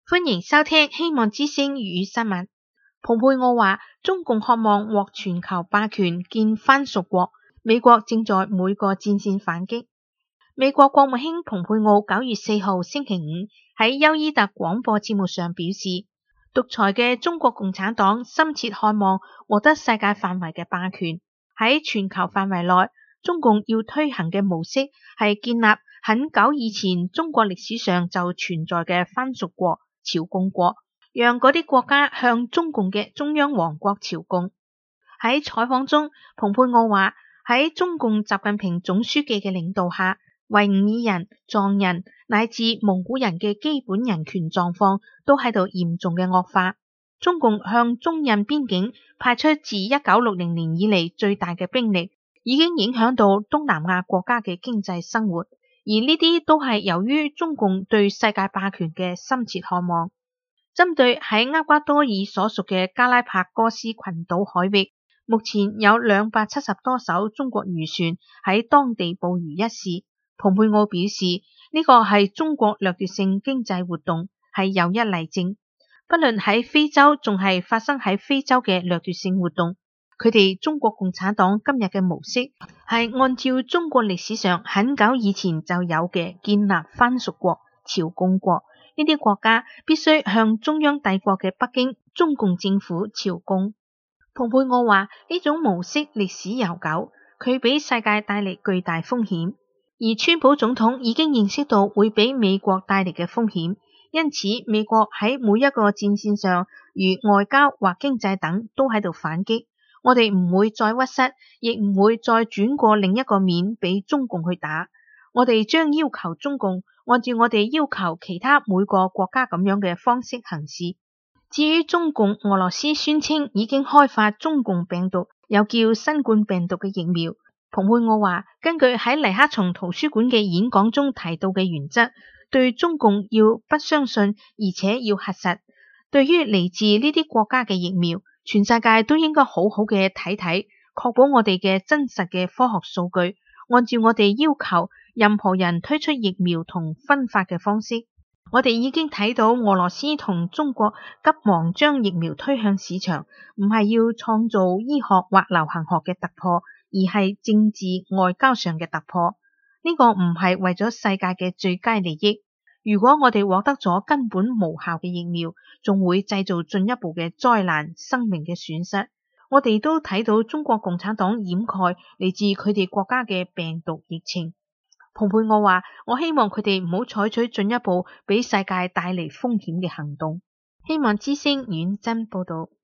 歡迎收聽希望之聲粵語新聞。蓬佩奧話，中共渴望獲全球霸權建藩屬國，美國正在每個戰線反擊。美國國務卿蓬佩奧9月4號星期五喺休伊特廣播節目上表示，獨裁嘅中國共產黨深切渴望獲得世界範圍嘅霸權。喺全球範圍內，中共要推行嘅模式係建立很久以前中國歷史上就存在嘅藩屬國、朝貢國，讓嗰啲國家向中共嘅中央王國朝貢。喺採訪中，蓬佩奧話，喺中共習近平總書記嘅領導下，維吾爾人、藏人乃至蒙古人嘅基本人權狀況都喺度嚴重嘅惡化。中共向中印邊境派出自1960年以嚟最大嘅兵力，已經影響到東南亞國家嘅經濟生活，而呢啲都係由於中共對世界霸權嘅深切渴望。針對喺厄瓜多爾所屬嘅加拉帕戈斯群島海域，目前有270多艘中國漁船喺當地捕魚一事，蓬佩奧表示，呢個係中國掠奪性經濟活動，係又一例證。不論喺非洲，仲係發生喺非洲嘅掠奪性活動，佢哋中國共產黨今日嘅模式係按照中國歷史上很久以前就有嘅建立藩屬國、朝貢國，呢啲國家必須向中央帝國嘅北京中共政府朝貢。蓬佩奧話，呢種模式歷史悠久，佢俾世界帶嚟巨大風險，而川普總統已經認識到會俾美國帶嚟嘅風險。因此，美國喺每一個戰線上，如外交或經濟等，都喺度反擊。我哋唔會再屈膝，亦唔會再轉過另一個面俾中共去打。我哋將要求中共按照我哋要求其他每個國家咁樣嘅方式行事。至於中共俄羅斯宣稱已經開發中共病毒，又叫新冠病毒嘅疫苗，蓬佩奧話，根據喺尼克松圖書館嘅演講中提到嘅原則，對中共要不相信，而且要核實。對於嚟自呢啲國家嘅疫苗，全世界都應該好好嘅睇睇，確保我哋嘅真實嘅科學數據，按照我哋要求，任何人推出疫苗同分發嘅方式。我哋已經睇到俄羅斯同中國急忙將疫苗推向市場，唔係要創造醫學或流行學嘅突破，而係政治外交上嘅突破。呢個唔係為咗世界嘅最佳利益。如果我哋獲得咗根本無效嘅疫苗，仲會製造進一步嘅災難、生命嘅損失。我哋都睇到中國共產黨掩蓋嚟自佢哋國家嘅病毒疫情。蓬佩奧話，我希望佢哋唔好採取進一步俾世界帶嚟風險嘅行動。希望之聲遠真報道。